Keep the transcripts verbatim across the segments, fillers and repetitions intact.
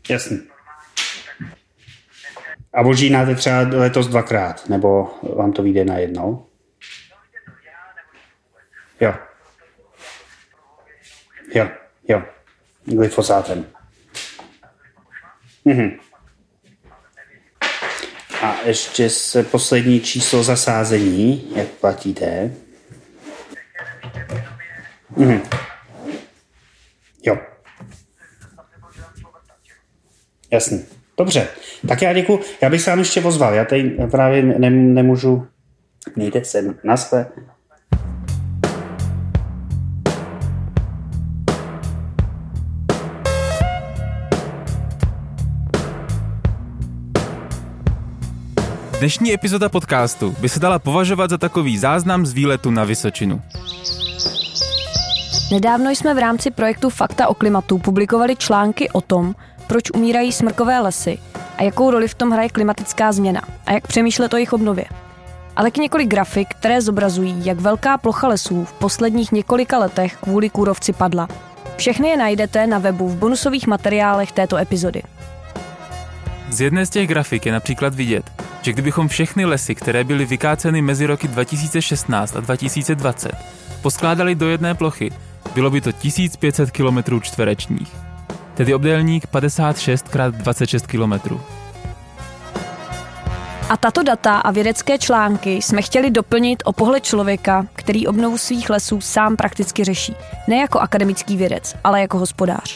Jasný. A ožínáte třeba letos dvakrát, nebo vám to vyjde najednou? Jo. Jo, jo. Glyfosátem. Mhm. A ještě se poslední číslo zasázení, jak platíte? Mhm. Jo. Jasný. Dobře. Tak já děkuju. Já bych se vám ještě ozval. Já tady právě ne, nemůžu... Mějte se. Naschle. Dnešní epizoda podcastu by se dala považovat za takový záznam z výletu na Vysočinu. Nedávno jsme v rámci projektu Fakta o klimatu publikovali články o tom, proč umírají smrkové lesy a jakou roli v tom hraje klimatická změna a jak přemýšlet o jejich obnově. Ale k několik grafik, které zobrazují, jak velká plocha lesů v posledních několika letech kvůli kůrovci padla. Všechny je najdete na webu v bonusových materiálech této epizody. Z jedné z těch grafik je například vidět, že kdybychom všechny lesy, které byly vykáceny mezi roky dva tisíce šestnáct a dva tisíce dvacet, poskládali do jedné plochy, bylo by to tisíc pět set kilometrů čtverečních. Tedy obdélník padesát šest krát dvacet šest kilometrů. A tato data a vědecké články jsme chtěli doplnit o pohled člověka, který obnovu svých lesů sám prakticky řeší. Ne jako akademický vědec, ale jako hospodář.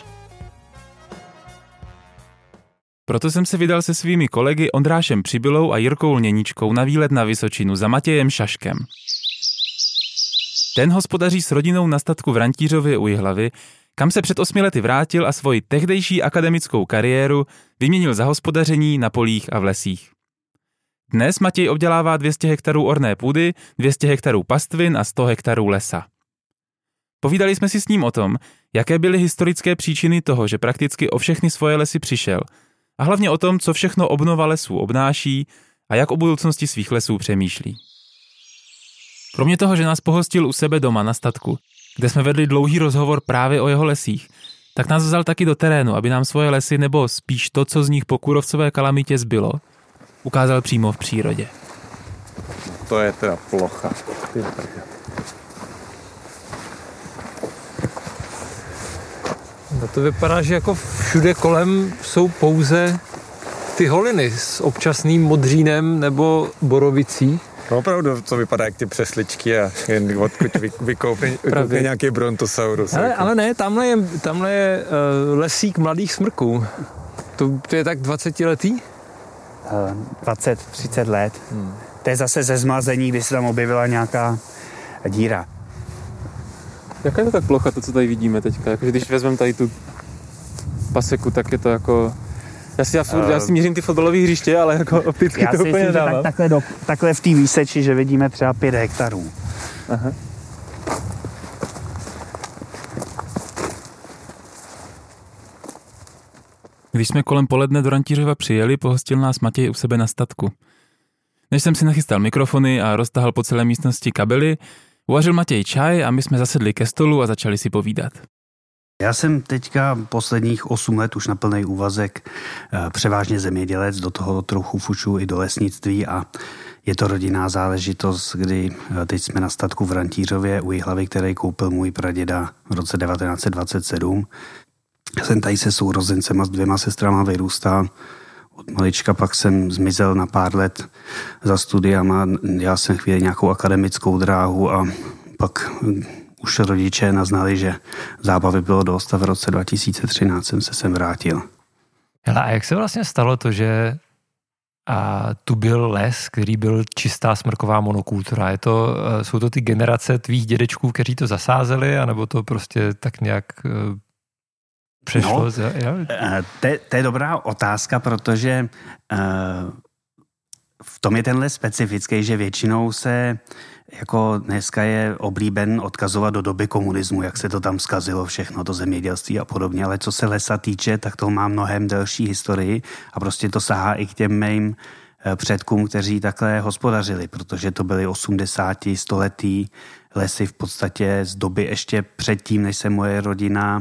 Proto jsem se vydal se svými kolegy Ondrášem Přibylou a Jirkou Lněníčkou na výlet na Vysočinu za Matějem Šaškem. Ten hospodaří s rodinou na statku v Rantířově u Jihlavy, kam se před osmi lety vrátil a svoji tehdejší akademickou kariéru vyměnil za hospodaření na polích a v lesích. Dnes Matěj obdělává dvě stě hektarů orné půdy, dvě stě hektarů pastvin a sto hektarů lesa. Povídali jsme si s ním o tom, jaké byly historické příčiny toho, že prakticky o všechny svoje lesy přišel, a hlavně o tom, co všechno obnova lesů obnáší a jak o budoucnosti svých lesů přemýšlí. Kromě toho, že nás pohostil u sebe doma na statku, kde jsme vedli dlouhý rozhovor právě o jeho lesích, tak nás vzal taky do terénu, aby nám svoje lesy, nebo spíš to, co z nich po kůrovcové kalamitě zbylo, ukázal přímo v přírodě. To je teda plocha. No to vypadá, že jako všude kolem jsou pouze ty holiny s občasným modřínem nebo borovicí. No opravdu to vypadá jak ty přesličky a jen odkud vykoupne, vykoupne nějaký brontosaurus. Ale, jako. ale ne, tamhle je, tamhle je uh, lesík mladých smrků. To, to je tak dvacetiletý? dvacet třicet let. Hmm. To je zase ze zmazení, kdy se tam objevila nějaká díra. Jaká je to tak plocha, to, co tady vidíme teďka? Jako, když vezmeme tady tu paseku, tak je to jako... Já si, já, uh, já si měřím ty fotbalové hřiště, ale jako opticky já to úplně nedávám. Tak, takhle, do, takhle v té výseči, že vidíme třeba pět hektarů. Aha. Když jsme kolem poledne do Rantířova přijeli, pohostil nás Matěj u sebe na statku. Než jsem si nachystal mikrofony a roztahal po celé místnosti kabely, uvařil Matěj čaj a my jsme zasedli ke stolu a začali si povídat. Já jsem teďka posledních osm let už na plný úvazek převážně zemědělec, do toho trochu fuču i do lesnictví a je to rodinná záležitost, kdy teď jsme na statku v Rantířově u Jihlavy, který koupil můj praděda v roce devatenáct set dvacet sedm. Jsem tady se sourozencema s dvěma sestrama vyrůstal. Od malička pak jsem zmizel na pár let za studiama. Já jsem chvíli nějakou akademickou dráhu a pak už rodiče naznali, že zábavy bylo dost a v roce dva tisíce třináct jsem se sem vrátil. Hele, a jak se vlastně stalo to, že a tu byl les, který byl čistá smrková monokultura? Je to, jsou to ty generace tvých dědečků, kteří to zasázeli, anebo to prostě tak nějak přešlo? No, to, to je dobrá otázka, protože uh, v tom je ten les specifický, že většinou se jako dneska je oblíben odkazovat do doby komunismu, jak se to tam zkazilo všechno, to zemědělství a podobně, ale co se lesa týče, tak to má mnohem delší historii a prostě to sahá i k těm mým předkům, kteří takhle hospodařili, protože to byly osmdesáti, stoletý lesy v podstatě z doby ještě předtím, než se moje rodina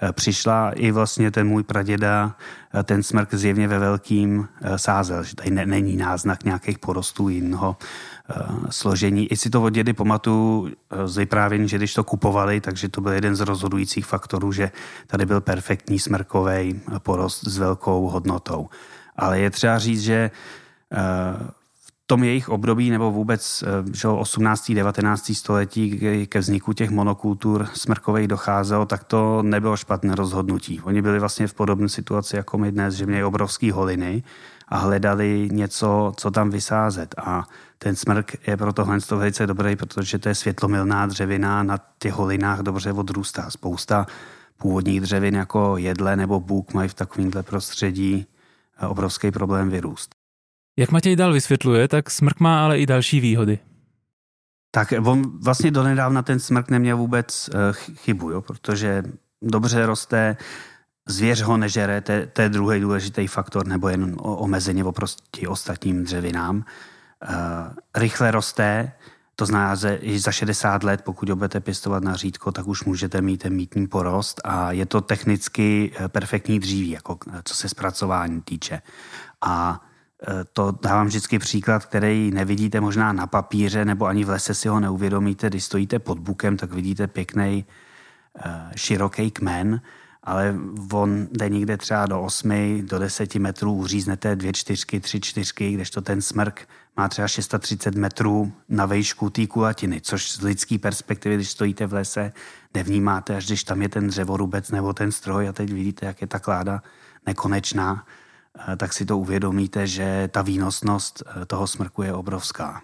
přišla i vlastně ten můj praděda, ten smrk zjevně ve velkým sázel, že tady není náznak nějakých porostů jiného složení. I si to od dědy pamatuju z vyprávění, že když to kupovali, takže to byl jeden z rozhodujících faktorů, že tady byl perfektní smrkový porost s velkou hodnotou. Ale je třeba říct, že v tom jejich období nebo vůbec že osmnáctého devatenáctého století, kdy ke vzniku těch monokultur smrkových docházelo, tak to nebylo špatné rozhodnutí. Oni byli vlastně v podobné situaci jako my dnes, že měli obrovský holiny a hledali něco, co tam vysázet. A ten smrk je pro tohle velice dobrý, protože to je světlomilná dřevina, na těch holinách dobře odrůstá. Spousta původních dřevin jako jedle nebo bůk mají v takovémhle prostředí obrovský problém vyrůst. Jak Matěj dál vysvětluje, tak smrk má ale i další výhody. Tak on vlastně donedávna ten smrk neměl vůbec chybu, jo, protože dobře roste, zvěř ho nežere, to je druhý důležitý faktor, nebo jen omezeně oproti ostatním dřevinám. Rychle roste, to znamená, že i za šedesát let, pokud ho budete pěstovat na řídko, tak už můžete mít ten mítný porost a je to technicky perfektní dříví, jako co se zpracování týče. A to dávám vždycky příklad, který nevidíte možná na papíře, nebo ani v lese si ho neuvědomíte. Když stojíte pod bukem, tak vidíte pěkný, široký kmen, ale on jde někde třeba do osmi, do deseti metrů, uříznete dvě čtyřky, tři čtyřky, kdežto ten smrk má třeba třicet šest metrů na vejšku té kulatiny, což z lidské perspektivy, když stojíte v lese, nevnímáte, až když tam je ten dřevorubec nebo ten stroj a teď vidíte, jak je ta kláda nekonečná, tak si to uvědomíte, že ta výnosnost toho smrku je obrovská.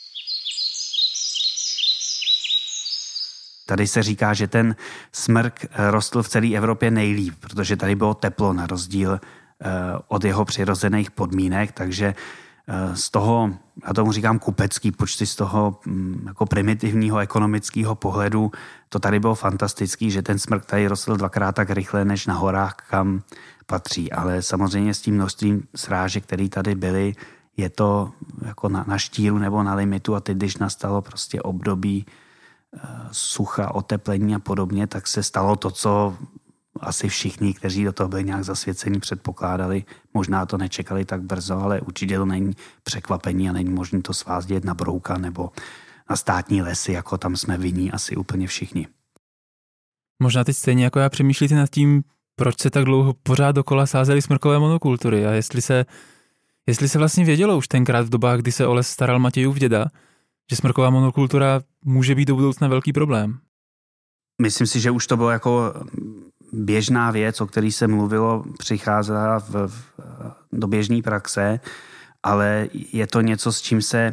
Tady se říká, že ten smrk rostl v celé Evropě nejlíp, protože tady bylo teplo na rozdíl od jeho přirozených podmínek, takže z toho, já tomu říkám kupecký počty, z toho jako primitivního ekonomického pohledu, to tady bylo fantastický, že ten smrk tady rostl dvakrát tak rychle, než na horách, kam patří. Ale samozřejmě s tím množstvím srážek, které tady byly, je to jako na, na štíru nebo na limitu a teď, když nastalo prostě období sucha, oteplení a podobně, tak se stalo to, co asi všichni, kteří do toho byli nějak zasvěcení, předpokládali. Možná to nečekali tak brzo, ale určitě to není překvapení a není možné to svázdět na brouka nebo na státní lesy, jako tam jsme vinní asi úplně všichni. Možná teď stejně jako já přemýšlíte nad tím, proč se tak dlouho pořád dokola sázely smrkové monokultury a jestli se, jestli se vlastně vědělo už tenkrát v dobách, kdy se o les staral Matějův děda, že smrková monokultura může být do budoucna velký problém. Myslím si, že už to bylo jako běžná věc, o který se mluvilo, přicházela v, v, do běžné praxe, ale je to něco, s čím se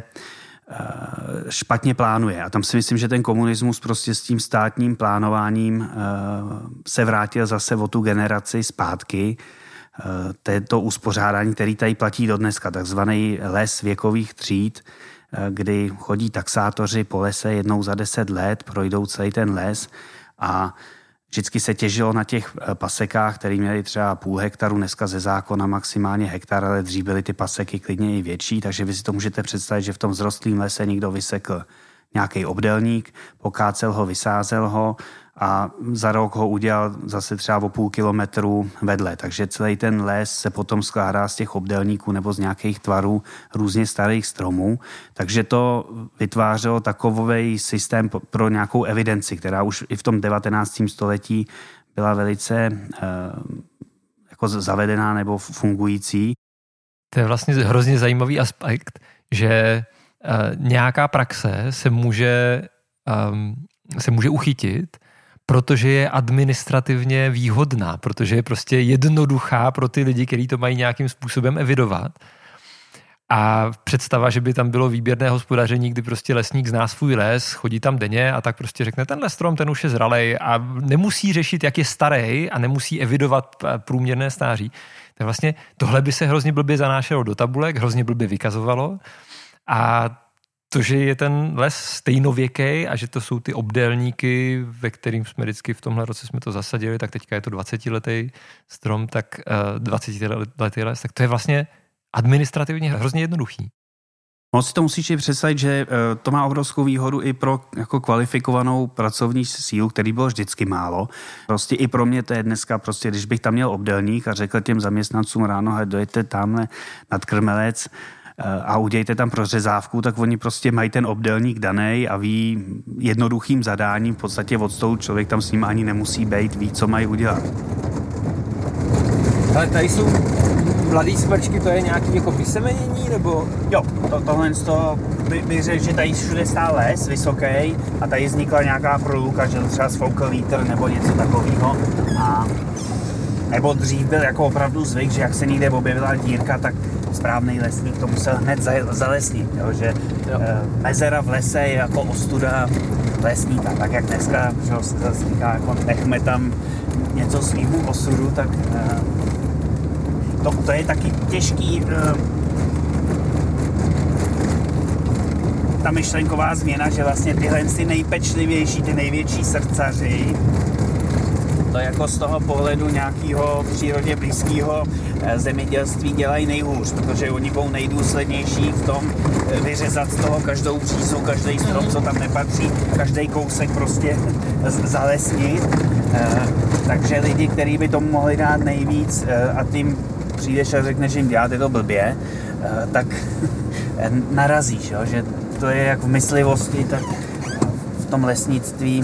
špatně plánuje. A tam si myslím, že ten komunismus prostě s tím státním plánováním se vrátil zase o tu generaci zpátky. To je to uspořádání, který tady platí do dneska, takzvaný les věkových tříd, kdy chodí taxátoři po lese jednou za deset let, projdou celý ten les a vždycky se těžilo na těch pasekách, které měly třeba půl hektaru, dneska ze zákona maximálně hektar, ale dřív byly ty paseky klidně i větší, takže vy si to můžete představit, že v tom vzrostlém lese někdo vysekl nějaký obdélník, pokácel ho, vysázel ho a za rok ho udělal zase třeba o půl kilometru vedle. Takže celý ten les se potom skládá z těch obdélníků nebo z nějakých tvarů různě starých stromů. Takže to vytvářelo takový systém pro nějakou evidenci, která už i v tom devatenáctém století byla velice eh, jako zavedená nebo fungující. To je vlastně hrozně zajímavý aspekt, že uh, nějaká praxe se může, um, se může uchytit, protože je administrativně výhodná, protože je prostě jednoduchá pro ty lidi, kteří to mají nějakým způsobem evidovat. A představa, že by tam bylo výběrné hospodaření, kdy prostě lesník zná svůj les, chodí tam denně a tak prostě řekne, tenhle strom, ten už je zralej a nemusí řešit, jak je starý a nemusí evidovat průměrné stáří. Tak vlastně tohle by se hrozně blbě zanášelo do tabulek, hrozně blbě vykazovalo a to, že je ten les stejnověkej a že to jsou ty obdélníky, ve kterým jsme vždycky v tomhle roce jsme to zasadili, tak teďka je to dvacetiletý strom, tak uh, dvacetiletý les, tak to je vlastně administrativně hrozně jednoduchý. No si to musíš představit, že to má obrovskou výhodu i pro jako kvalifikovanou pracovní sílu, který bylo vždycky málo. Prostě i pro mě to je dneska, prostě, když bych tam měl obdelník a řekl těm zaměstnancům ráno, hej, dojďte tamhle nad Krmelec a udějte tam prořezávku, tak oni prostě mají ten obdelník danej a ví jednoduchým zadáním, v podstatě od stolu člověk tam s ním ani nemusí být, ví, co mají udělat. Ale tady jsou mladý smrčky, to je nějaký jako vysemenění, nebo? Jo, to, tohle to by, bych řekl, že tady všude stál les vysoký a tady vznikla nějaká proluka, že to třeba sfoukl vítr nebo něco takového. A nebo dřív byl jako opravdu zvyk, že jak se někde objevila dírka, tak správný lesník to musel hned zalesnit, jo? Že jo. E, mezera v lese je jako ostuda lesníka, tak jak dneska že se zase říká, jako nechme tam něco svýmu osudu, tak e, to, to je taky těžký, e, ta myšlenková změna, že vlastně tyhle ty nejpečlivější, ty největší srdcaři, to jako z toho pohledu nějakého přírodě blízkého zemědělství dělají nejhůř, protože oni budou nejdůslednější v tom vyřezat z toho každou přísu, každý strom, co tam nepatří, každý kousek prostě zalesnit. Takže lidi, kteří by tomu mohli dát nejvíc a tím přijdeš a řekneš, že jim děláte to blbě, tak narazíš, jo? Že to je jak v myslivosti, tak v tom lesnictví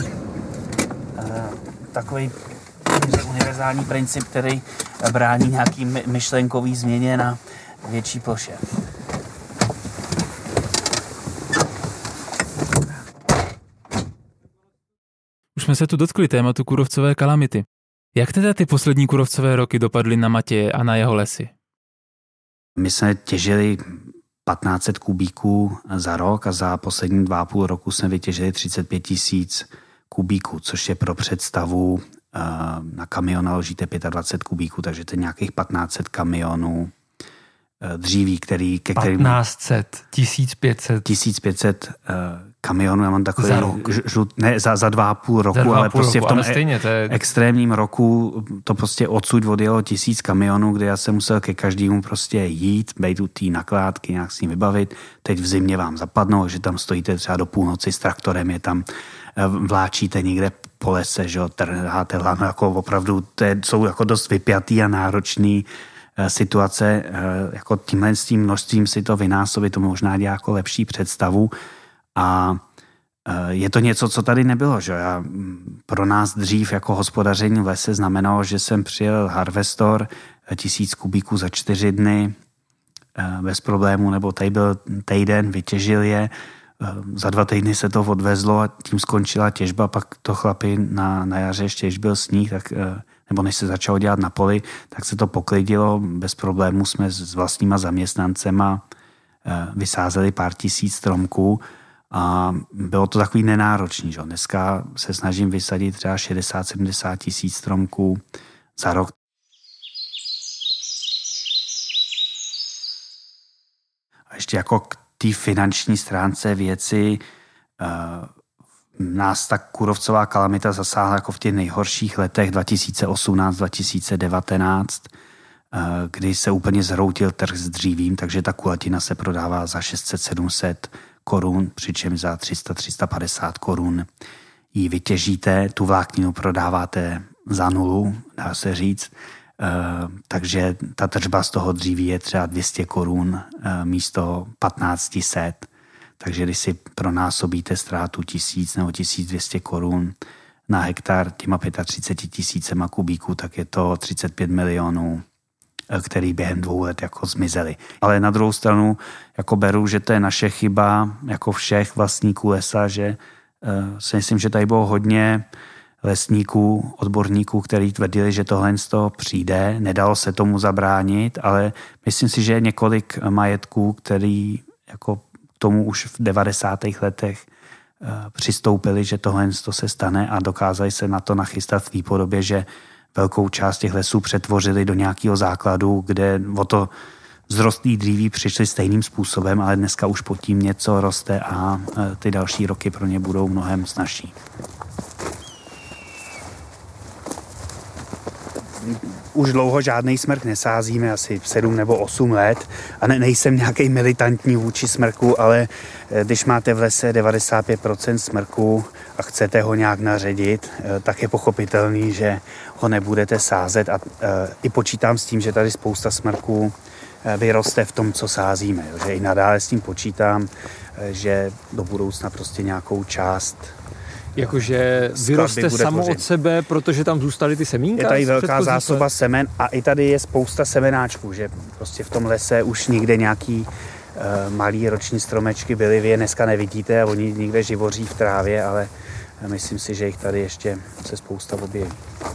takový univerzální princip, který brání nějaký myšlenkový změně na větší ploše. Už jsme se tu dotkli tématu kůrovcové kalamity. Jak teda ty poslední kůrovcové roky dopadly na Matěje a na jeho lesy? My jsme těžili patnáct set kubíků za rok a za poslední dva a půl roku jsme vytěžili třicet pět tisíc kubíků, což je pro představu, na kamion naložíte dvacet pět kubíků, takže to je nějakých patnáct set kamionů dříví, který, ke kterým... patnáct set, tisíc pět set. tisíc pět set kamionů, já mám takový... Za rok. Žlut, ne, za, za dva a půl roku, dva ale půl prostě roku, v tom ale stejně, to je... extrémním roku to prostě odsud odjelo tisíc kamionů, kde já jsem musel ke každému prostě jít, bejt u té nakládky, nějak s ním vybavit. Teď v zimě vám zapadnou, že tam stojíte třeba do půlnoci s traktorem, je tam vláčíte někde po lese, že jo, trháte lano, jako opravdu, to jsou jako dost vypjatý a náročný situace, jako tímhle s tím množstvím si to vynásobit, to možná dělá jako lepší představu a je to něco, co tady nebylo, že já, pro nás dřív jako hospodaření v lese znamenalo, že jsem přijel harvestor, tisíc kubíků za čtyři dny bez problému, nebo tady byl týden, vytěžil je, za dva týdny se to odvezlo a tím skončila těžba, pak to chlapi na, na jaře ještě, když byl sníh, tak, nebo než se začalo dělat na poli, tak se to poklidilo, bez problémů jsme s vlastníma zaměstnancema vysázeli pár tisíc stromků a bylo to takový nenáročný. Že? Dneska se snažím vysadit třeba šedesát sedmdesát tisíc stromků za rok. A ještě jako k té finanční stránce věci nás ta kůrovcová kalamita zasáhla jako v těch nejhorších letech dva tisíce osmnáct dva tisíce devatenáct, kdy se úplně zhroutil trh s dřívím, takže ta kulatina se prodává za šest set sedm set korun, přičemž za tři sta tři sta padesát korun ji vytěžíte, tu vlákninu prodáváte za nulu, dá se říct. Uh, takže ta tržba z toho dříví je třeba dvě stě korun uh, místo patnáct set. Takže když si pronásobíte ztrátu tisíc nebo tisíc dvě stě korun na hektar těma třicet pět tisícema kubíků, tak je to třicet pět milionů, který během dvou let jako zmizely. Ale na druhou stranu jako beru, že to je naše chyba jako všech vlastníků lesa, že uh, si myslím, že tady bylo hodně lesníků, odborníků, kteří tvrdili, že tohle z toho přijde. Nedalo se tomu zabránit, ale myslím si, že je několik majetků, který jako k tomu už v devadesátých letech přistoupili, že tohle z toho se stane a dokázali se na to nachystat v té podobě, že velkou část těch lesů přetvořili do nějakého základu, kde o to vzrostlý dříví přišli stejným způsobem, ale dneska už pod tím něco roste a ty další roky pro ně budou mnohem snazší. už dlouho žádný smrk nesázíme, asi sedm nebo osm let a ne, nejsem nějaký militantní vůči smrku, ale když máte v lese devadesát pět procent smrku a chcete ho nějak naředit, tak je pochopitelný, že ho nebudete sázet a i počítám s tím, že tady spousta smrků vyroste v tom, co sázíme. Že i nadále s tím počítám, že do budoucna prostě nějakou část jakože vyroste samo tvořit. Od sebe, protože tam zůstaly ty semínka? Je tady velká zásoba semen a i tady je spousta semenáčků, že prostě v tom lese už nikde nějaký uh, malý roční stromečky byly, vy je dneska nevidíte a oni někde živoří v trávě, ale myslím si, že jich tady ještě se spousta objeví.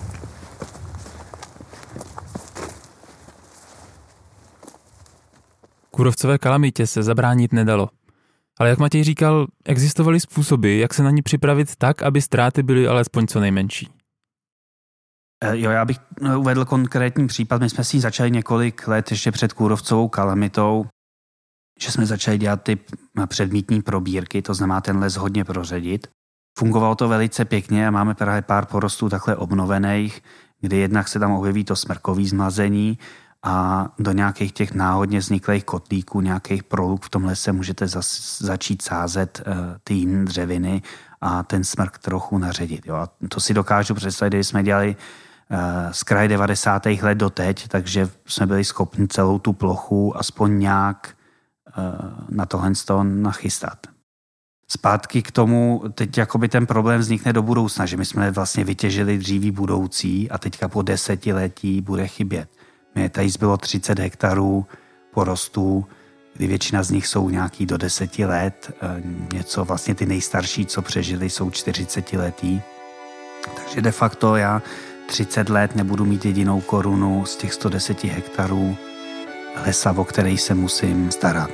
Kůrovcové kalamitě se zabránit nedalo. Ale jak Matěj říkal, existovaly způsoby, jak se na ní připravit tak, aby ztráty byly alespoň co nejmenší. Jo, já bych uvedl konkrétní případ. My jsme si začali několik let ještě před kůrovcovou kalamitou, že jsme začali dělat ty předmítní probírky, to znamená ten les hodně proředit. Fungovalo to velice pěkně a máme právě pár porostů takhle obnovených, kdy jednak se tam objeví to smrkový zmlazení a do nějakých těch náhodně vzniklých kotlíků, nějakých proluk v tom lese můžete zas, začít sázet uh, ty jiné dřeviny a ten smrk trochu naředit. Jo. A to si dokážu představit, když jsme dělali uh, z kraje devadesátých let do teď, takže jsme byli schopni celou tu plochu aspoň nějak uh, na tohle z toho nachystat. Zpátky k tomu, teď jakoby ten problém vznikne do budoucna, že my jsme vlastně vytěžili dříví budoucí a teďka po desetiletí bude chybět. Mě tady zbylo třicet hektarů porostů, kdy většina z nich jsou nějaký do deseti let. Něco vlastně ty nejstarší, co přežili, jsou čtyřicetiletí. Takže de facto já třicet let nebudu mít jedinou korunu z těch sto deset hektarů lesa, o který se musím starat.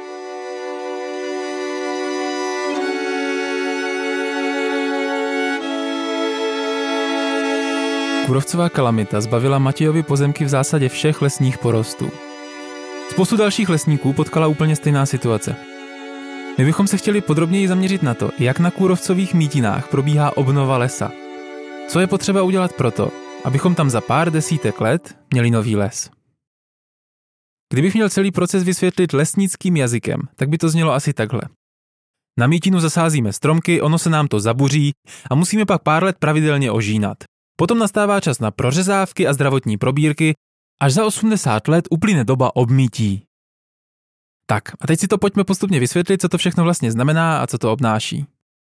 Kůrovcová kalamita zbavila Matějovi pozemky v zásadě všech lesních porostů. Spoustu dalších lesníků potkala úplně stejná situace. My bychom se chtěli podrobněji zaměřit na to, jak na kůrovcových mítinách probíhá obnova lesa. Co je potřeba udělat proto, abychom tam za pár desítek let měli nový les. Kdybych měl celý proces vysvětlit lesnickým jazykem, tak by to znělo asi takhle. Na mítinu zasázíme stromky, ono se nám to zabuří a musíme pak pár let pravidelně ožínat. Potom nastává čas na prořezávky a zdravotní probírky, až za osmdesát let uplyne doba obmítí. Tak, a teď si to pojďme postupně vysvětlit, co to všechno vlastně znamená a co to obnáší.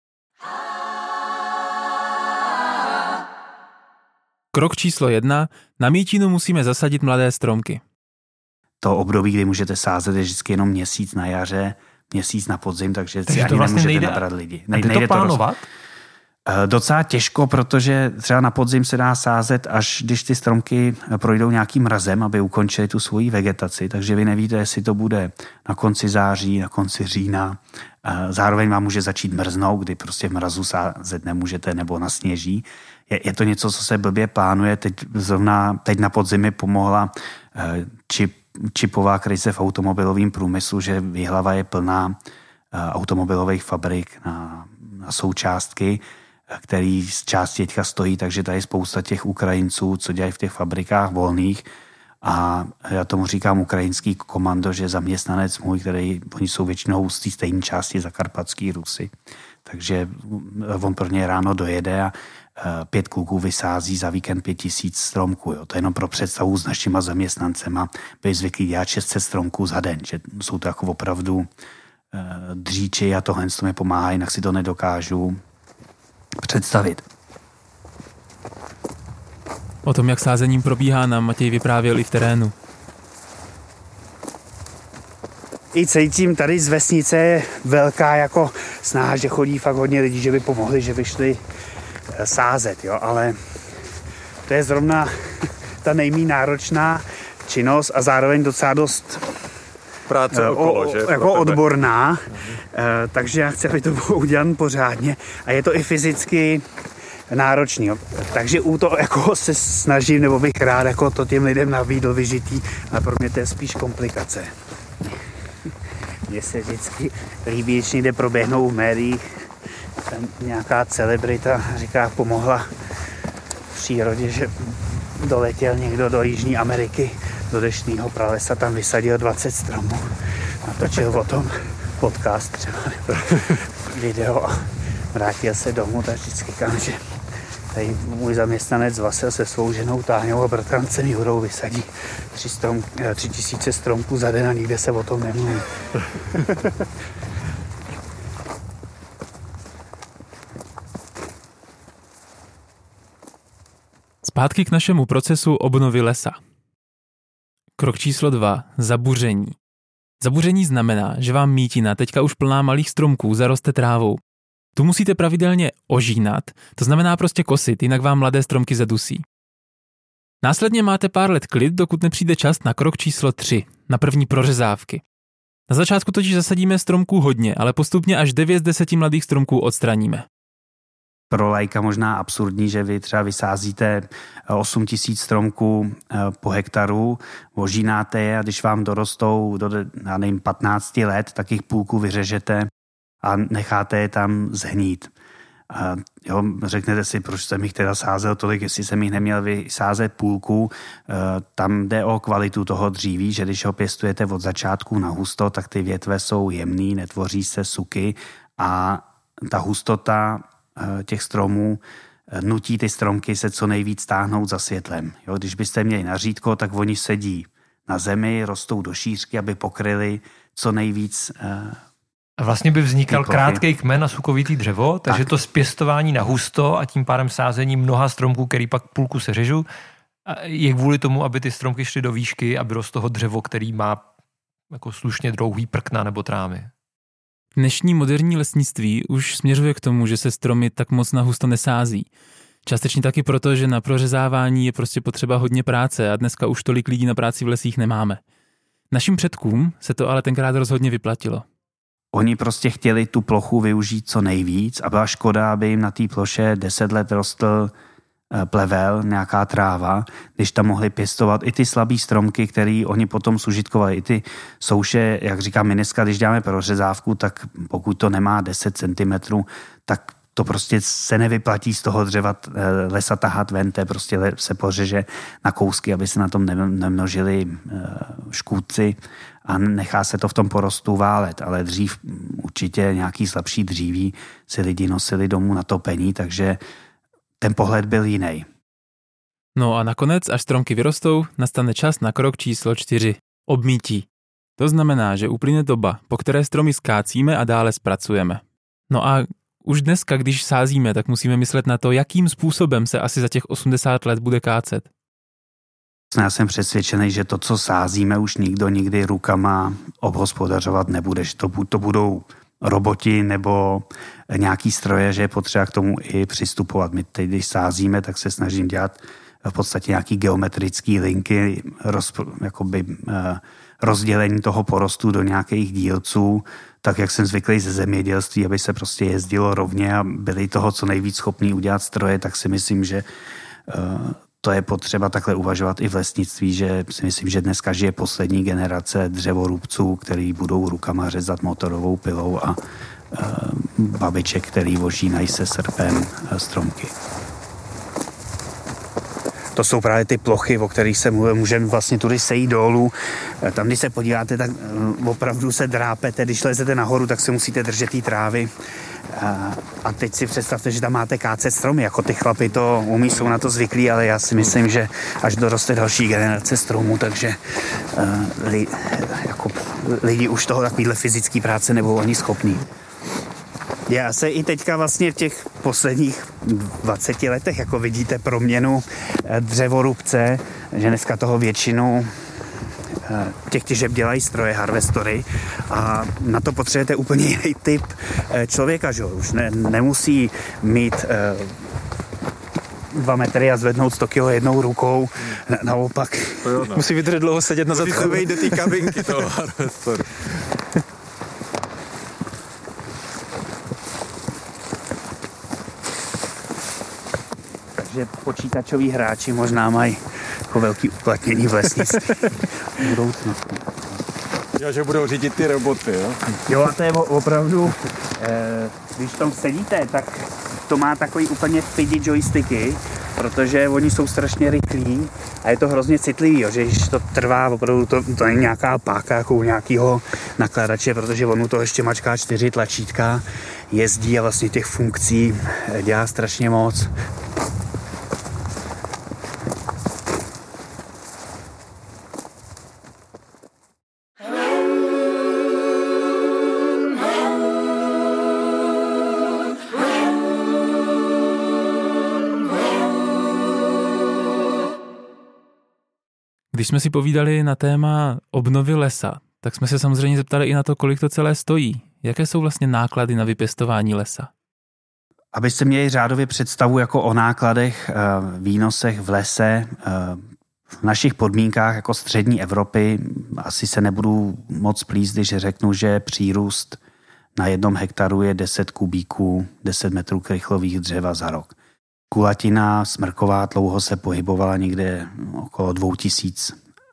Krok číslo jedna. Na mítinu musíme zasadit mladé stromky. To období, kdy můžete sázet, je vždycky jenom měsíc na jaře, měsíc na podzim, takže, takže si ani vlastně nemůžete nejde, nabrat lidi. Ne, nejde to plánovat? Docela těžko, protože třeba na podzim se dá sázet, až když ty stromky projdou nějakým mrazem, aby ukončili tu svoji vegetaci, takže vy nevíte, jestli to bude na konci září, na konci října. Zároveň vám může začít mrznout, kdy prostě v mrazu sázet nemůžete nebo na sněží. Je, je to něco, co se blbě plánuje. Teď zrovna teď na podzim mi pomohla čip, čipová krize v automobilovém průmyslu, že Jihlava je plná automobilových fabrik na, na součástky, který z části teďka stojí, takže tady je spousta těch Ukrajinců, co dělají v těch fabrikách volných a já tomu říkám ukrajinský komando, že zaměstnanec můj, který, oni jsou většinou z té stejné části zakarpatský Rusy, takže on pro ně ráno dojede a pět kluků vysází za víkend pět tisíc stromků. Jo. To je jenom pro představu s našima zaměstnancema. Byli zvyklí dělat šest set stromků za den, že jsou to jako opravdu dříči a tohle to mi pomáhá, jinak si to nedokážu představit. O tom, jak sázením probíhá, nám Matěj vyprávěl i v terénu. I cítím tady z vesnice je velká jako snaha, že chodí fakt hodně lidí, že by pomohli, že by šli sázet, jo, ale to je zrovna ta nejméně náročná činnost a zároveň docela dost práce okolo, že? Jako odborná, uh, takže já chci, aby to bylo udělané pořádně a je to i fyzicky náročný. Jo. Takže u toho jako se snažím, nebo bych rád jako to těm lidem nabídl vyžitý, ale pro mě to je spíš komplikace. Mně se vždycky líbí, když někde proběhnou v médiích nějaká celebrita, říká, pomohla v přírodě, že doletěl někdo do Jižní Ameriky, do deštného pralesa, tam vysadil dvacet stromů. Natočil o tom podcast třeba, nebo video a vrátil se domů, tak vždycky říkám, že tady můj zaměstnanec Vasil se svou ženou Táňou a bratrancem Jurou vysadí tři, strom, tři tisíce stromků za den a nikde se o tom nemluví. Zpátky k našemu procesu obnovy lesa. Krok číslo dva. Zabuření. Zabuření znamená, že vám mítina, teďka už plná malých stromků, zaroste trávou. Tu musíte pravidelně ožínat, to znamená prostě kosit, jinak vám mladé stromky zadusí. Následně máte pár let klid, dokud nepřijde čas na krok číslo tři, na první prořezávky. Na začátku totiž zasadíme stromků hodně, ale postupně až devět z deseti mladých stromků odstraníme. Pro laika možná absurdní, že vy třeba vysázíte osm tisíc stromků po hektaru, ožínáte je a když vám dorostou do, já nevím, patnácti let, tak jich půlku vyřežete a necháte je tam zhnít. A jo, řeknete si, proč jsem jich teda sázel tolik, jestli jsem jich neměl vysázet půlku. Tam jde o kvalitu toho dříví, že když ho pěstujete od začátku na husto, tak ty větve jsou jemný, netvoří se suky a ta hustota těch stromů nutí ty stromky se co nejvíc stáhnout za světlem. Jo, když byste měli na řítko, tak oni sedí na zemi, rostou do šířky, aby pokryli co nejvíc. A vlastně by vznikal krátký kmen a sukovitý dřevo, takže tak. To zpěstování na husto a tím pádem sázení mnoha stromků, který pak půlku seřežu, je kvůli tomu, aby ty stromky šly do výšky a bylo z toho dřevo, který má jako slušně dlouhý prkna nebo trámy. Dnešní moderní lesnictví už směřuje k tomu, že se stromy tak moc na husto nesází. Částečně taky proto, že na prořezávání je prostě potřeba hodně práce a dneska už tolik lidí na práci v lesích nemáme. Našim předkům se to ale tenkrát rozhodně vyplatilo. Oni prostě chtěli tu plochu využít co nejvíc a byla škoda, aby jim na té ploše deset let rostl plevel, nějaká tráva, když tam mohli pěstovat i ty slabý stromky, které oni potom sužitkovali. I ty souše, jak říkám Mineska, když děláme prořezávku, tak pokud to nemá deset centimetrů, tak to prostě se nevyplatí z toho dřeva lesa tahat ven, to prostě se pořeže na kousky, aby se na tom nemnožili škůdci a nechá se to v tom porostu válet, ale dřív určitě nějaký slabší dříví si lidi nosili domů na topení, takže ten pohled byl jiný. No a nakonec, až stromky vyrostou, nastane čas na krok číslo čtyři. Obmítí. To znamená, že uplyne doba, po které stromy skácíme a dále zpracujeme. No a už dneska, když sázíme, tak musíme myslet na to, jakým způsobem se asi za těch osmdesát let bude kácet. Já jsem přesvědčený, že to, co sázíme, už nikdo nikdy rukama obhospodařovat nebude. Že to, to budou roboti nebo nějaký stroje, že je potřeba k tomu i přistupovat. My teď, když sázíme, tak se snažím dělat v podstatě nějaký geometrický linky, roz, jakoby, rozdělení toho porostu do nějakých dílců, tak jak jsem zvyklý ze zemědělství, aby se prostě jezdilo rovně a byli toho co nejvíc schopní udělat stroje, tak si myslím, že to je potřeba takhle uvažovat i v lesnictví, že si myslím, že dneska žije poslední generace dřevorubců, který budou rukama řezat motorovou pilou a babiček, který ožínají se srpem stromky. To jsou právě ty plochy, o kterých se můžeme vlastně tudy sejít dolů. Tam, když se podíváte, tak opravdu se drápete. Když lezete nahoru, tak se musíte držet té trávy. A teď si představte, že tam máte kácet stromy. Jako ty chlapi to umí, jsou na to zvyklí, ale já si myslím, že až doroste další generace stromů, takže uh, li, jako, lidi už toho takovýhle fyzický práce nebudou ani schopní. Já se i teďka vlastně v těch posledních dvaceti letech, jako vidíte, proměnu dřevorubce, že dneska toho většinu těch těžeb dělají stroje, harvestory a na to potřebujete úplně jiný typ člověka, že už ne, nemusí mít uh, dva metry a zvednout sto kilo jednou rukou, na, naopak. Jo, no. Musí vydržet dlouho sedět na zadku. Musí se vejít do té kabinky toho harvestoru. Takže počítačoví hráči možná mají jako velký uplatnění v lesnictví v budoucnosti. Jo, že budou řídit ty roboty, jo? Jo, a to je opravdu, eh, když tam sedíte, tak to má takový úplně fidget joysticky protože oni jsou strašně rychlí a je to hrozně citlivý, jo, že když to trvá, opravdu to, to není nějaká páka jako u nějakého nakladače, protože on u toho ještě mačká čtyři tlačítka, jezdí a vlastně těch funkcí dělá strašně moc. Když jsme si povídali na téma obnovy lesa, tak jsme se samozřejmě zeptali i na to, kolik to celé stojí. Jaké jsou vlastně náklady na vypěstování lesa? Abyste měli řádově představu jako o nákladech, výnosech v lese, v našich podmínkách jako střední Evropy asi se nebudu moc plíst, když řeknu, že přírůst na jednom hektaru je deset kubíků, deset metrů krychlových dřeva za rok. Kulatina smrková dlouho se pohybovala někde okolo dvou tisíc,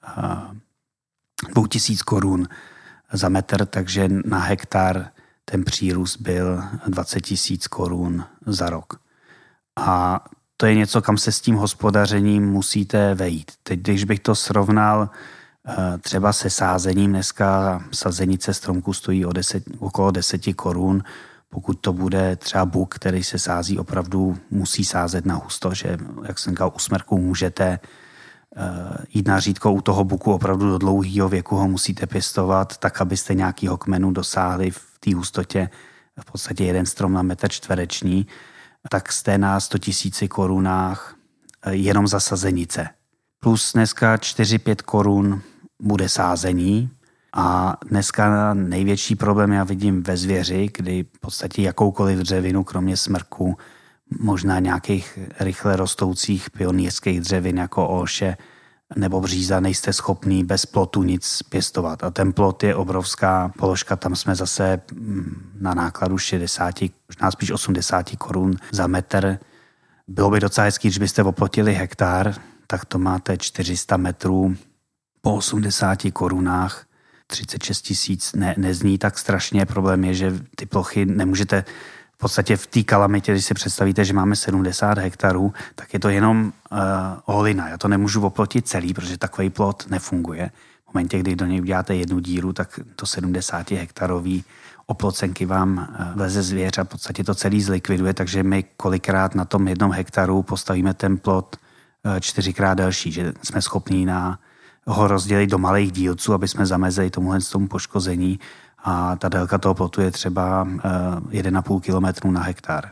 dvou tisíc korun za metr, takže na hektar ten přírůst byl dvacet tisíc korun za rok. A to je něco, kam se s tím hospodařením musíte vejít. Teď, když bych to srovnal třeba se sázením, dneska sazenice stromku stojí o deset, okolo deset korun. Pokud to bude třeba buk, který se sází, opravdu musí sázet na husto, že, jak jsem říkal, u smrku můžete jít na řídko, u toho buku opravdu do dlouhého věku ho musíte pěstovat, tak abyste nějakého kmenu dosáhli v té hustotě v podstatě jeden strom na metr čtvereční, tak jste na sto tisíc korunách jenom za sazenice. Plus dneska čtyři pět korun bude sázení. A dneska největší problém já vidím ve zvěři, kdy v podstatě jakoukoliv dřevinu, kromě smrku, možná nějakých rychle rostoucích pionýrských dřevin jako olše nebo bříza, nejste schopný bez plotu nic pěstovat. A ten plot je obrovská položka, tam jsme zase na nákladu šedesát, možná spíš osmdesát korun za metr. Bylo by docela hezký, když byste oplotili hektar, tak to máte čtyři sta metrů po osmdesáti korunách. třicet šest tisíc ne, nezní tak strašně. Problém je, že ty plochy nemůžete v podstatě v té kalamitě, když si představíte, že máme sedmdesát hektarů, tak je to jenom uh, holina. Já to nemůžu oplotit celý, protože takový plot nefunguje. V momentě, kdy do něj uděláte jednu díru, tak to sedmdesát hektarový oplocenky vám uh, vleze zvěř a v podstatě to celý zlikviduje, takže my kolikrát na tom jednom hektaru postavíme ten plot uh, čtyřikrát delší, že jsme schopní na ho rozdělit do malých dílců, aby jsme zamezili tomuhle tomu poškození a ta délka toho plotu je třeba jeden a půl kilometru na hektar.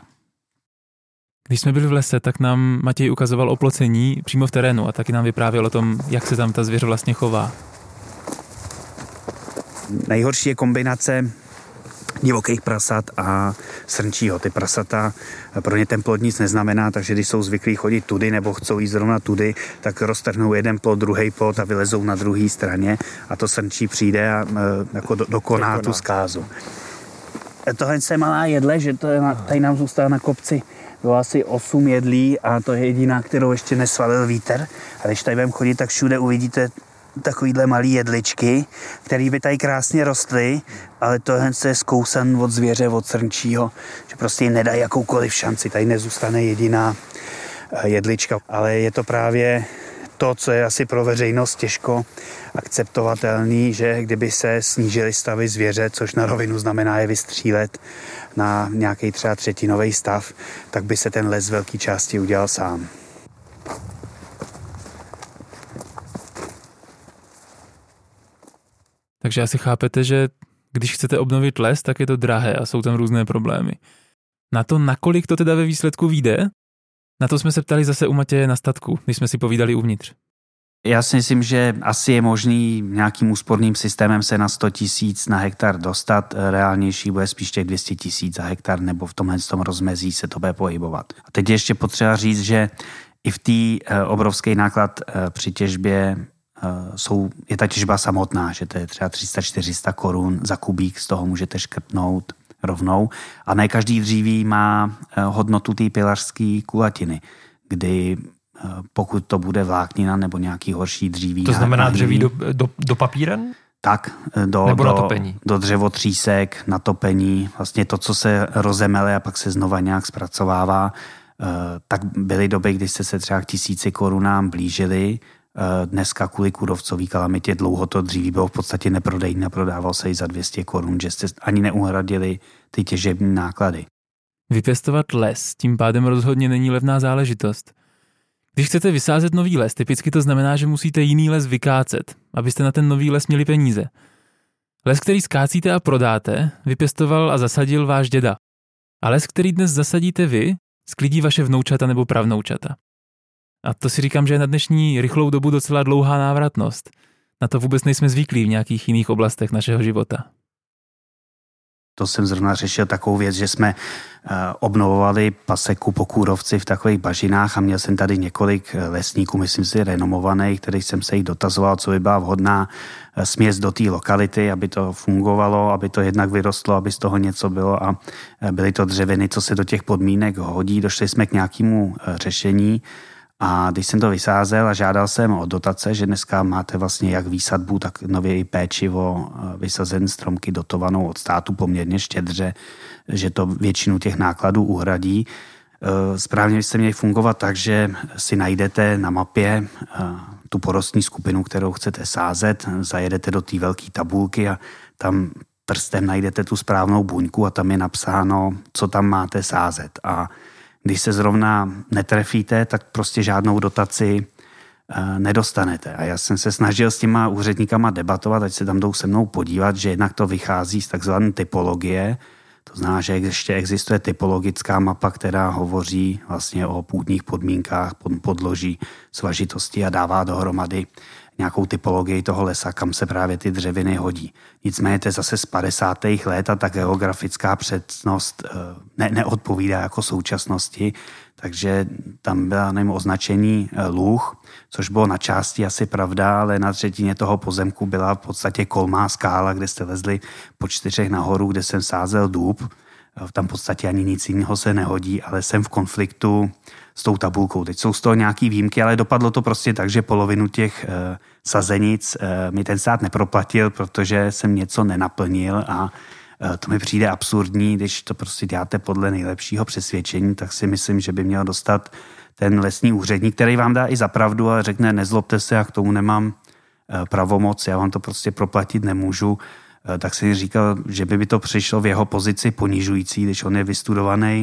Když jsme byli v lese, tak nám Matěj ukazoval oplocení přímo v terénu a taky nám vyprávěl o tom, jak se tam ta zvěř vlastně chová. Nejhorší je kombinace divokých prasat a srnčího. Ty prasata, pro ně ten plot nic neznamená, takže když jsou zvyklí chodit tudy nebo chcou jít zrovna tudy, tak roztrhnou jeden plot, druhý plot a vylezou na druhé straně a to srnčí přijde a jako do, dokoná tu zkázu. Tohle je malá jedle, že to je na, tady nám zůstala na kopci. Bylo asi osm jedlí a to je jediná, kterou ještě nesvalil vítr. A když tady budeme chodit, tak všude uvidíte takovýhle malý jedličky, který by tady krásně rostly, ale tohle je zkousan od zvěře, od srnčího, že prostě jim nedají jakoukoliv šanci. Tady nezůstane jediná jedlička, ale je to právě to, co je asi pro veřejnost těžko akceptovatelný, že kdyby se snížily stavy zvěře, což na rovinu znamená je vystřílet na nějaký třeba třetinový stav, tak by se ten les z velké části udělal sám. Takže asi chápete, že když chcete obnovit les, tak je to drahé a jsou tam různé problémy. Na to, nakolik to teda ve výsledku vyjde, na to jsme se ptali zase u Matěje na statku, když jsme si povídali uvnitř. Já si myslím, že asi je možný nějakým úsporným systémem se na sto tisíc na hektar dostat. Reálnější bude spíš těch dvě stě tisíc za hektar, nebo v tomhle tom rozmezí se to bude pohybovat. A teď je ještě potřeba říct, že i v té obrovský náklad při těžbě jsou, je ta těžba samotná, že to je třeba tři sta čtyři sta korun za kubík, z toho můžete škrtnout rovnou. A ne každý dříví má hodnotu té pilařské kulatiny, kdy pokud to bude vláknina nebo nějaký horší dříví. To znamená dřeví do, do, do papíren? Tak, do, nebo do, na topení? Do dřevotřísek, na topení, vlastně to, co se rozemele a pak se znova nějak zpracovává. tak byly doby, kdy jste se třeba k tisíci korunám blížili. Dneska kvůli kůrovcové kalamitě dlouho to dříví bylo v podstatě neprodejné, prodával se i za dvě stě korun, že jste ani neuhradili ty těžební náklady. Vypěstovat les tím pádem rozhodně není levná záležitost. Když chcete vysázet nový les, typicky to znamená, že musíte jiný les vykácet, abyste na ten nový les měli peníze. Les, který skácíte a prodáte, vypěstoval a zasadil váš děda. A les, který dnes zasadíte vy, sklidí vaše vnoučata nebo pravnoučata. A to si říkám, že je na dnešní rychlou dobu docela dlouhá návratnost. Na to vůbec nejsme zvyklí v nějakých jiných oblastech našeho života. To jsem zrovna řešil takovou věc, že jsme obnovovali paseku po kůrovci v takových bažinách a měl jsem tady několik lesníků, myslím si renomovaných, kterých jsem se jich dotazoval, co by byla vhodná směs do té lokality, aby to fungovalo, aby to jednak vyrostlo, aby z toho něco bylo a byly to dřeviny, co se do těch podmínek hodí. Došli jsme k nějakému řešení. A když jsem to vysázel a žádal jsem o dotace, že dneska máte vlastně jak výsadbu, tak nově i péči o vysazené stromky dotovanou od státu poměrně štědře, že to většinu těch nákladů uhradí. Správně byste měli fungovat tak, že si najdete na mapě tu porostní skupinu, kterou chcete sázet, zajedete do té velké tabulky a tam prstem najdete tu správnou buňku a tam je napsáno, co tam máte sázet. A když se zrovna netrefíte, tak prostě žádnou dotaci nedostanete. A já jsem se snažil s těma úředníkama debatovat, ať se tam jdou se mnou podívat, že jednak to vychází z takzvané typologie. To znamená, že ještě existuje typologická mapa, která hovoří vlastně o půdních podmínkách, podloží, svažitosti a dává dohromady nějakou typologii toho lesa, kam se právě ty dřeviny hodí. Nicméně to je zase z padesátých let a ta geografická přesnost ne, neodpovídá jako současnosti, takže tam byla nevím, označení lůh, což bylo na části asi pravda, ale na třetině toho pozemku byla v podstatě kolmá skála, kde jste lezli po čtyřech nahoru, kde jsem sázel důb. Tam v podstatě ani nic jiného se nehodí, ale jsem v konfliktu s tou tabulkou. Teď jsou z toho nějaký výjimky, ale dopadlo to prostě tak, že polovinu těch e, sazenic e, mi ten stát neproplatil, protože jsem něco nenaplnil a e, to mi přijde absurdní, když to prostě děláte podle nejlepšího přesvědčení, tak si myslím, že by měl dostat ten lesní úředník, který vám dá i za pravdu a řekne, nezlobte se, já k tomu nemám e, pravomoc, já vám to prostě proplatit nemůžu. Tak jsem říkal, že by mi to přišlo v jeho pozici ponižující, když on je vystudovaný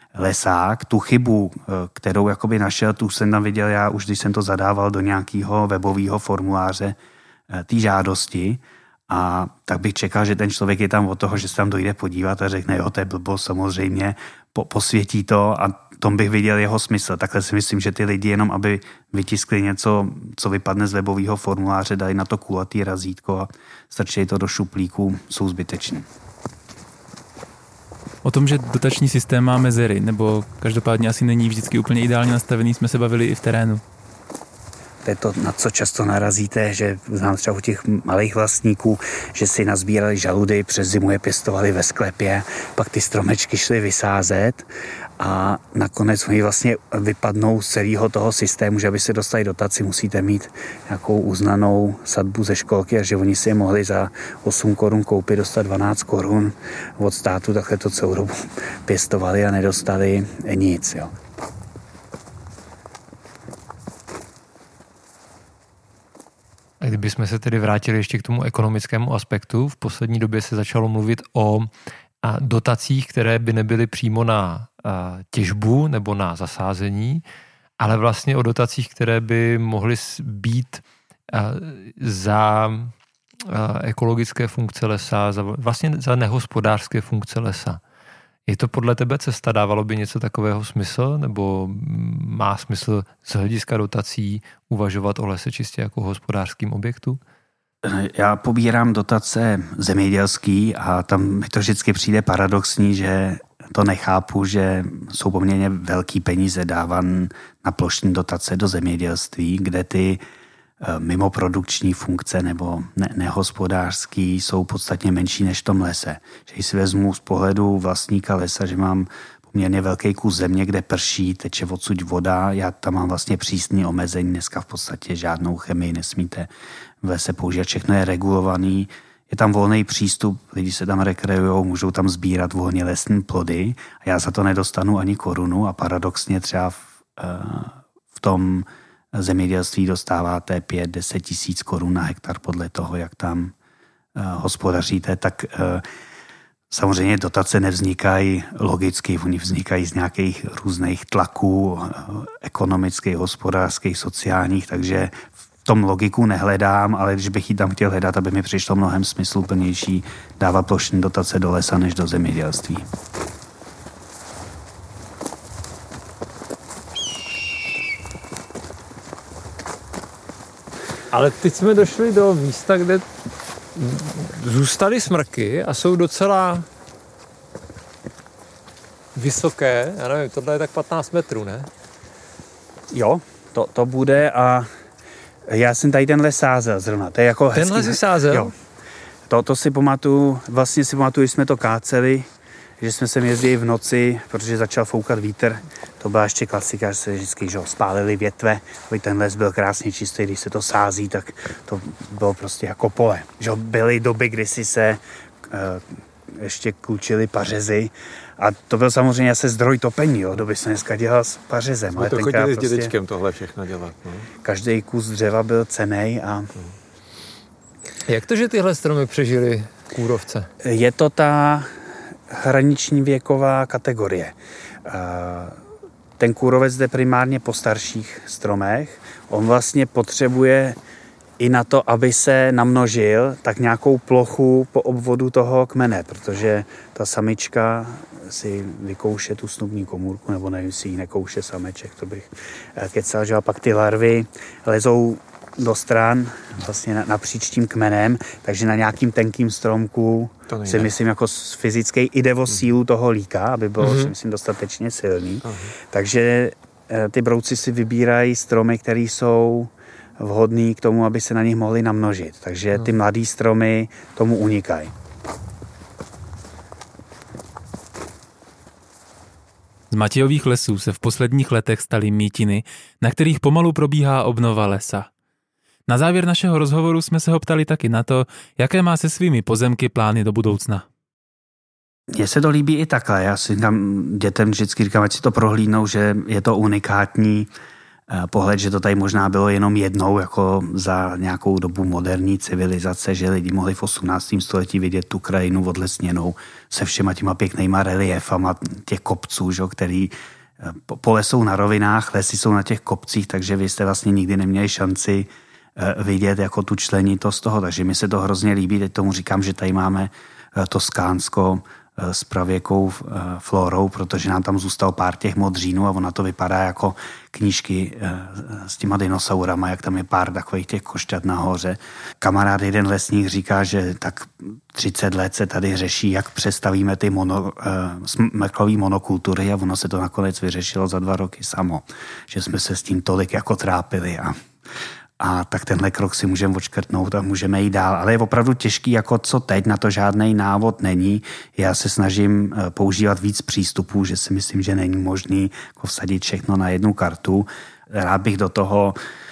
lesák. Tu chybu, kterou jakoby našel, tu jsem tam viděl já už, když jsem to zadával do nějakého webového formuláře té žádosti. A tak bych čekal, že ten člověk je tam od toho, že se tam dojde podívat a řekne, jo, to je blbost, samozřejmě, po, posvětí to a tom bych viděl jeho smysl. Takhle si myslím, že ty lidi jenom, aby vytiskli něco, co vypadne z webového formuláře, dají na to kulatý razítko a strčí to do šuplíku, jsou zbyteční. O tom, že dotační systém má mezery, nebo každopádně asi není vždycky úplně ideálně nastavený, jsme se bavili i v terénu. To je to, na co často narazíte, že znám třeba u těch malých vlastníků, že si nazbírali žaludy, přes zimu je pěstovali ve sklepě, pak ty stromečky šly vysázet a nakonec oni vlastně vypadnou z celého toho systému, že aby si dostali dotaci, musíte mít nějakou uznanou sadbu ze školky a že oni si je mohli za osm korun koupit, dostat dvanáct korun od státu, takhle to celou dobu pěstovali a nedostali nic. Jo. A kdybychom se tedy vrátili ještě k tomu ekonomickému aspektu, v poslední době se začalo mluvit o dotacích, které by nebyly přímo na těžbu nebo na zasázení, ale vlastně o dotacích, které by mohly být za ekologické funkce lesa, za, vlastně za nehospodářské funkce lesa. Je to podle tebe cesta? Dávalo by něco takového smysl? Nebo má smysl z hlediska dotací uvažovat o lese čistě jako hospodářským objektu? Já pobírám dotace zemědělský a tam mi to vždycky přijde paradoxní, že to nechápu, že jsou poměrně velký peníze dávan na plošní dotace do zemědělství, kde ty mimoprodukční funkce nebo ne- nehospodářský jsou podstatně menší než v tom lese. Že když si vezmu z pohledu vlastníka lesa, že mám poměrně velký kus země, kde prší, teče odsud voda, já tam mám vlastně přísný omezení, dneska v podstatě žádnou chemii nesmíte v lese používat, všechno je regulovaný. je tam volný přístup, lidi se tam rekreujou, můžou tam sbírat volně lesní plody a já za to nedostanu ani korunu a paradoxně třeba v, v tom zemědělství dostáváte pět deset tisíc korun na hektar podle toho, jak tam hospodaříte, tak samozřejmě dotace nevznikají logicky, oni vznikají z nějakých různých tlaků, ekonomických, hospodářských, sociálních, takže v tom logiku nehledám, ale když bych ji tam chtěl hledat, aby mi přišlo mnohem smysluplnější dávat plošní dotace do lesa než do zemědělství. Ale teď jsme došli do místa, kde zůstaly smrky a jsou docela vysoké. Já nevím, tohle je tak patnáct metrů, ne? Jo, to, to bude a já jsem tady tenhle sázel zrovna. To je jako tenhle hezký, si sázel? Jo. To, to si pamatuju, vlastně si pamatuju, že jsme to káceli, že jsme sem jezdili v noci, protože začal foukat vítr. To byla ještě klasika, že se vždycky že, spálili větve, aby ten les byl krásně čistý, když se to sází, tak to bylo prostě jako pole. Že byly doby, kdy si se uh, ještě klučili pařezy a to byl samozřejmě asi zdroj topení, jo. Doby se dneska dělal s pařezem. Jsme to chodili prostě s dědečkem tohle všechno dělat. No. Každý kus dřeva byl cennej a... Jak to, že tyhle stromy přežily kůrovce? Je to ta hraniční věková kategorie. Ten kůrovec jde primárně po starších stromech. On vlastně potřebuje i na to, aby se namnožil, tak nějakou plochu po obvodu toho kmene, protože ta samička si vykouše tu snubní komůrku, nebo nevím, si ji nekouše sameček, to bych kecal, že a pak ty larvy lezou do stran, vlastně napříč tím kmenem, takže na nějakým tenkým stromku si myslím jako fyzický jde o sílu toho líka, aby bylo, mm-hmm. si myslím, dostatečně silný. Uh-huh. Takže ty brouci si vybírají stromy, které jsou vhodný k tomu, aby se na nich mohli namnožit. Takže ty mladý stromy tomu unikají. Z Matějových lesů se v posledních letech staly mítiny, na kterých pomalu probíhá obnova lesa. Na závěr našeho rozhovoru jsme se ho ptali taky na to, jaké má se svými pozemky plány do budoucna. Mně se to líbí i takhle. Já si tam dětem vždycky říkám, ať si to prohlídnou, že je to unikátní pohled, že to tady možná bylo jenom jednou jako za nějakou dobu moderní civilizace, že lidi mohli v osmnáctém století vidět tu krajinu odlesněnou se všema těma pěknýma reliefama těch kopců, že, který pole jsou na rovinách, lesy jsou na těch kopcích, takže vy jste vlastně nikdy neměli šanci vidět jako tu členitost toho, takže mi se to hrozně líbí, teď tomu říkám, že tady máme Toskánsko s pravěkou florou, protože nám tam zůstal pár těch modřínů a ona to vypadá jako knížky s těma dinosaurama, jak tam je pár takových těch košťat nahoře. Kamarád jeden lesník říká, že tak třicet let se tady řeší, jak přestavíme ty mono, smrkový monokultury a ono se to nakonec vyřešilo za dva roky samo, že jsme se s tím tolik jako trápili a A tak tenhle krok si můžeme odškrtnout a můžeme jít dál. Ale je opravdu těžký, jako co teď, na to žádný návod není. Já se snažím používat víc přístupů, že si myslím, že není možný jako vsadit všechno na jednu kartu. Rád bych do toho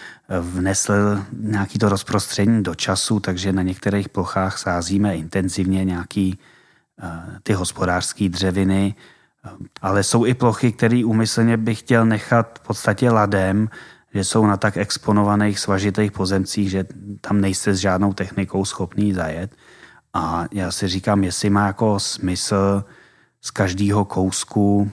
vnesl nějaký to rozprostření do času, takže na některých plochách sázíme intenzivně nějaký ty hospodářské dřeviny, ale jsou i plochy, které úmyslně bych chtěl nechat v podstatě ladem, že jsou na tak exponovaných svažitých pozemcích, že tam nejste s žádnou technikou schopný zajet. A já si říkám, jestli má jako smysl z každého kousku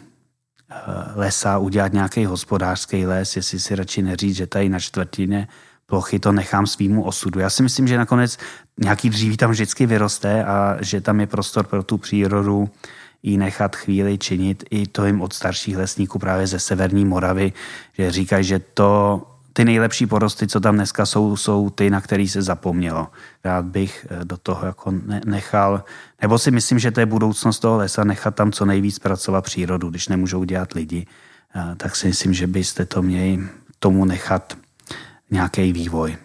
lesa udělat nějaký hospodářský les, jestli si radši neříct, že tady na čtvrtině plochy to nechám svýmu osudu. Já si myslím, že nakonec nějaký dříví tam vždycky vyroste a že tam je prostor pro tu přírodu jí nechat chvíli činit. I to jim od starších lesníků právě ze severní Moravy, že říkají, že to, ty nejlepší porosty, co tam dneska jsou, jsou ty, na který se zapomnělo. Rád bych do toho jako nechal, nebo si myslím, že to je budoucnost toho lesa, nechat tam co nejvíc pracovat přírodu, když nemůžou dělat lidi, tak si myslím, že byste to měli tomu nechat nějaký vývoj.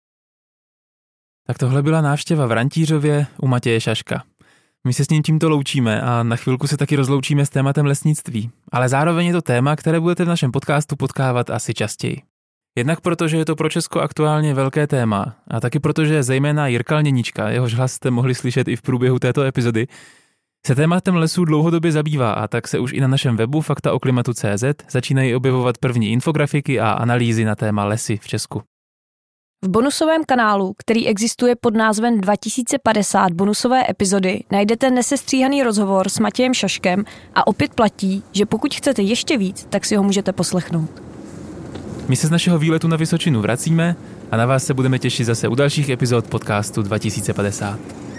Tak tohle byla návštěva v Rantířově u Matěje Šaška. My se s ním tímto loučíme a na chvilku se taky rozloučíme s tématem lesnictví. Ale zároveň je to téma, které budete v našem podcastu potkávat asi častěji. Jednak proto, že je to pro Česko aktuálně velké téma a taky proto, že zejména Jirka Lněnička, jehož hlas jste mohli slyšet i v průběhu této epizody, se tématem lesů dlouhodobě zabývá a tak se už i na našem webu fakta o klimatu tečka cé zet začínají objevovat první infografiky a analýzy na téma lesy v Česku. V bonusovém kanálu, který existuje pod názvem dva tisíce padesát bonusové epizody, najdete nesestříhaný rozhovor s Matějem Šaškem a opět platí, že pokud chcete ještě víc, tak si ho můžete poslechnout. My se z našeho výletu na Vysočinu vracíme a na vás se budeme těšit zase u dalších epizod podcastu dva tisíce padesát.